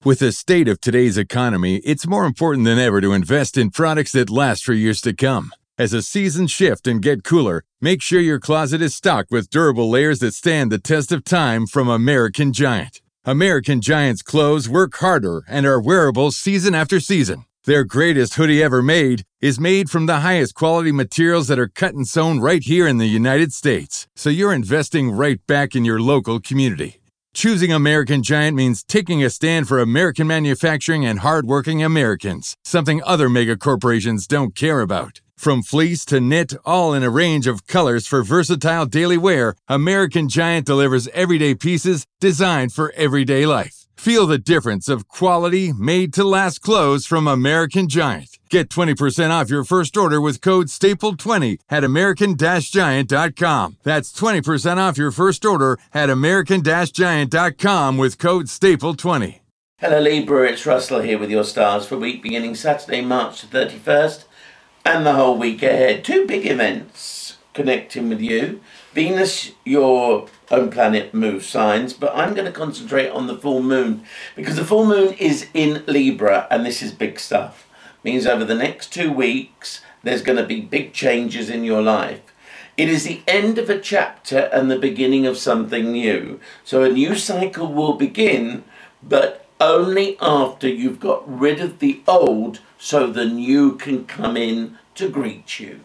With the state of today's economy, it's more important than ever to invest in products that last for years to come. As the seasons shift and get cooler, make sure your closet is stocked with durable layers that stand the test of time from American Giant. American Giant's clothes work harder and are wearable season after season. Their greatest hoodie ever made is made from the highest quality materials that are cut and sewn right here in the United States, so you're investing right back in your local community. Choosing American Giant means taking a stand for American manufacturing and hardworking Americans, something other mega corporations don't care about. From fleece to knit, all in a range of colors for versatile daily wear, American Giant delivers everyday pieces designed for everyday life. Feel the difference of quality, made-to-last clothes from American Giant. Get 20% off your first order with code STAPLE20 at american-giant.com. That's 20% off your first order at american-giant.com with code STAPLE20. Hello Libra, it's Russell here with your stars for week beginning Saturday, March the 31st and the whole week ahead. Two big events connecting with you. Venus, your own planet, moves signs, but I'm going to concentrate on the full moon because the full moon is in Libra and this is big stuff. Means over the next 2 weeks there's going to be big changes in your life. It is the end of a chapter and the beginning of something new. So a new cycle will begin, but only after you've got rid of the old so the new can come in to greet you.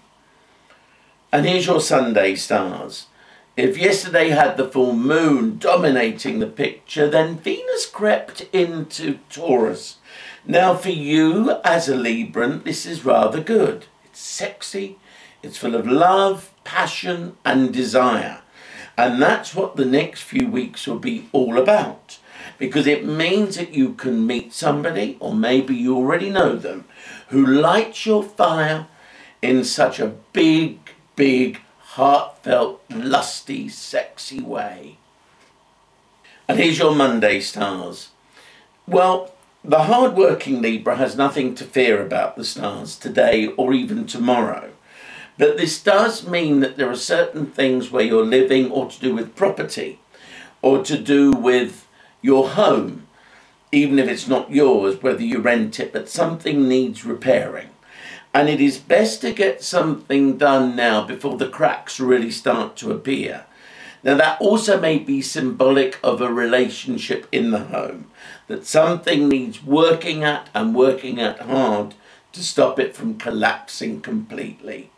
And here's your Sunday stars. If yesterday had the full moon dominating the picture, then Venus crept into Taurus. Now for you as a Libran, this is rather good. It's sexy, it's full of love, passion and desire. And that's what the next few weeks will be all about. Because it means that you can meet somebody, or maybe you already know them, who lights your fire in such a big, heartfelt, lusty, sexy way. And here's your Monday stars. Well, the hard-working Libra has nothing to fear about the stars today or even tomorrow. But this does mean that there are certain things where you're living or to do with property or to do with your home, even if it's not yours, whether you rent it, but something needs repairing. And it is best to get something done now before the cracks really start to appear. Now that also may be symbolic of a relationship in the home, that something needs working at and working at hard to stop it from collapsing completely.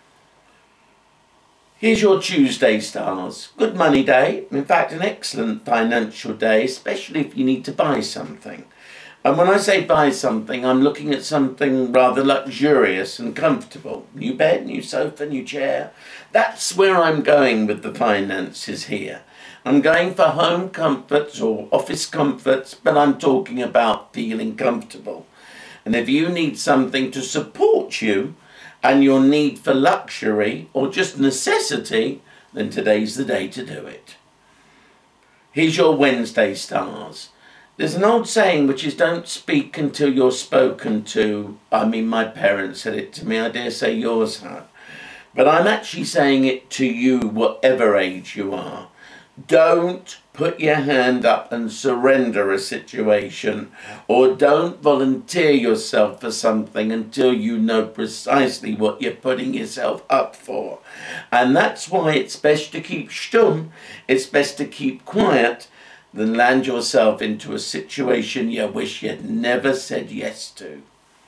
Here's your Tuesday stars. Good money day. In fact, an excellent financial day, especially if you need to buy something. And when I say buy something, I'm looking at something rather luxurious and comfortable. New bed, new sofa, new chair. That's where I'm going with the finances here. I'm going for home comforts or office comforts, but I'm talking about feeling comfortable. And if you need something to support you and your need for luxury or just necessity, then today's the day to do it. Here's your Wednesday stars. There's an old saying which is don't speak until you're spoken to. I mean, my parents said it to me, I dare say yours have. But I'm actually saying it to you, whatever age you are. Don't put your hand up and surrender a situation, or don't volunteer yourself for something until you know precisely what you're putting yourself up for. And that's why it's best to keep stum, it's best to keep quiet, than land yourself into a situation you wish you'd never said yes to.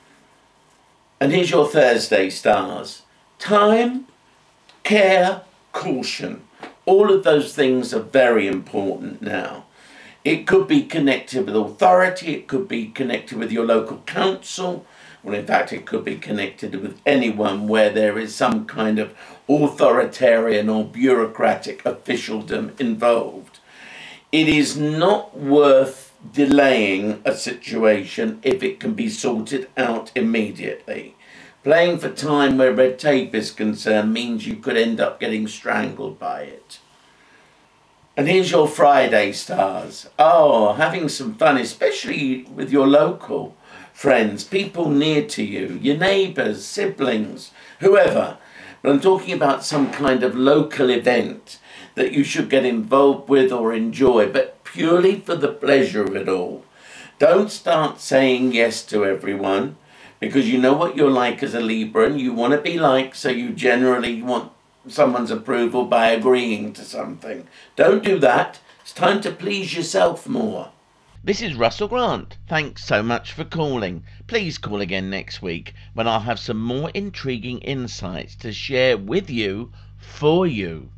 And here's your Thursday stars. Time, care, caution. All of those things are very important now. It could be connected with authority, it could be connected with your local council, well, in fact, it could be connected with anyone where there is some kind of authoritarian or bureaucratic officialdom involved. It is not worth delaying a situation if it can be sorted out immediately. Playing for time where red tape is concerned means you could end up getting strangled by it. And here's your Friday stars. Oh, having some fun, especially with your local friends, people near to you, your neighbours, siblings, whoever. But I'm talking about some kind of local event that you should get involved with or enjoy, but purely for the pleasure of it all. Don't start saying yes to everyone, because you know what you're like as a Libra. You want to be liked, so you generally want someone's approval by agreeing to something. Don't do that. It's time to please yourself more. This is Russell Grant. Thanks so much for calling. Please call again next week when I'll have some more intriguing insights to share with you for you.